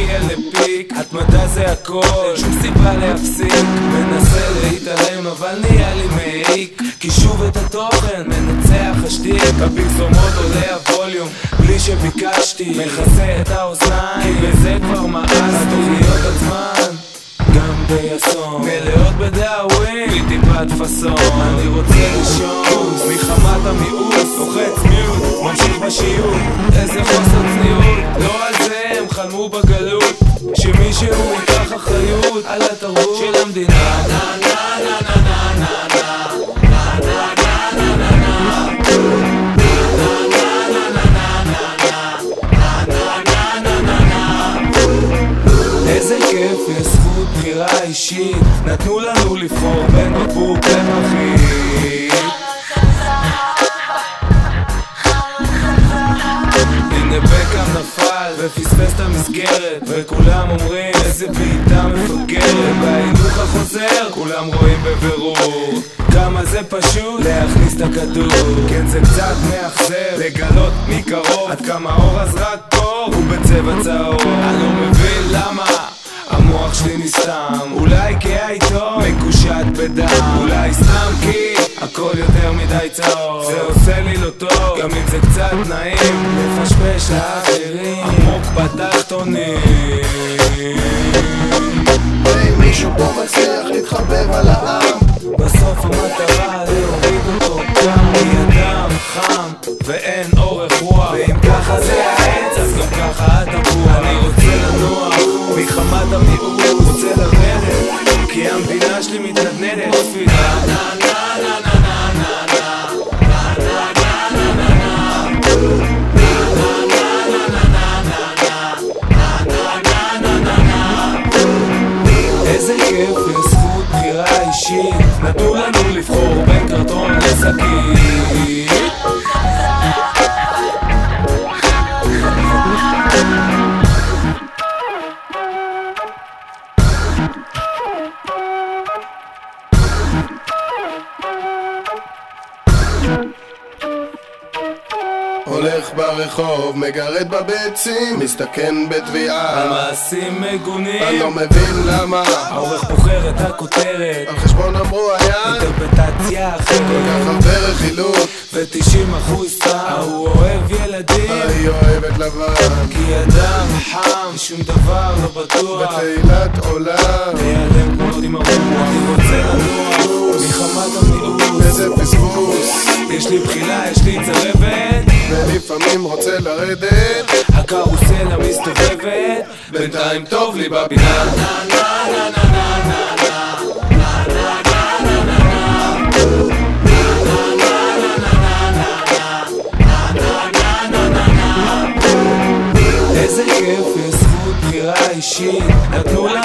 מגיע לפיק, התמדה זה הכל, שום סיבה להפסיק. מנסה להתעלם אבל נהיה לי מעיק, כי שוב את התוכן מנצח השתיק. בפרסומות עולה הווליום בלי שביקשתי, מכסה את האוזניים כי בזה כבר מאסתי. התוכניות עצמן גם ביסון מלאות בדאווין בלי טיפת פסון. אני רוצה לישון מחמת המיעוט, לוחץ מיוט, ממשיך בשיעור. איזה חוסר צניעות, לא על זה הם חלמו בגלות, שמישהו ייקח אחריות על התרבות של המדינה. איזה כיף, יש זכות בחירה אישית, נתנו לנו לבחור בין בקבוק למחית. הנה בקאם נפל ופספס את המסגרת, וכולם אומרים איזה בעיטה מפגרת. בהילוך החוזר כולם רואים בבירור כמה זה פשוט להכניס את הכדור. כן זה קצת מאכזב לגלות מקרוב עד כמה אור הזרק קור הוא בצבע צהוב. אני לא מבין למה המוח שלי נסתם, אולי כי העיתון מקושט בדם, אולי סתם כי הכל יותר מדי צהוב. זה עושה לי לא טוב, גם אם זה קצת נעים לפשפש לאחרים עמוק בתחתונים. מישהו פה מצליח להתחבב על העם, בסוף המטרה להוריד אותו גם, כי הדם חם ואין אורך רוח, ואם ככה זה העץ אז גם ככה התפוח. אני רוצה לנוח מחמת המיעוט, רוצה לרדת כי המדינה שלי מתנדנדת תפילה. איזה כיף, יש זכות בחירה אישית, נתנו לנו לבחור בין קרטון לשקית. הולך ברחוב, מגרד בביצים, מסתכן בתביעה על מעשים מגונים, אני לא מבין למה העורך בוחר את הכותרת, על חשבון אמרו היה אינטרפטציה אחרת, כל כך הרבה רכילות ו90% סתם. הוא אוהב ילדים, היא אוהבת לבן, כי אדם חם שום דבר לא בטוח, בתהילת עולם להיעלם כמו עם הרוח. אני רוצה לנוח מחמת המיעוט, איזה פספוס, יש לי בחילה, יש לי צרבת, ולפעמים רוצה לרדת, הקרוסלה מסתובבת, בינתיים טוב לי בפינה. איזה כיף, יש זכות בחירה אישית, נתנו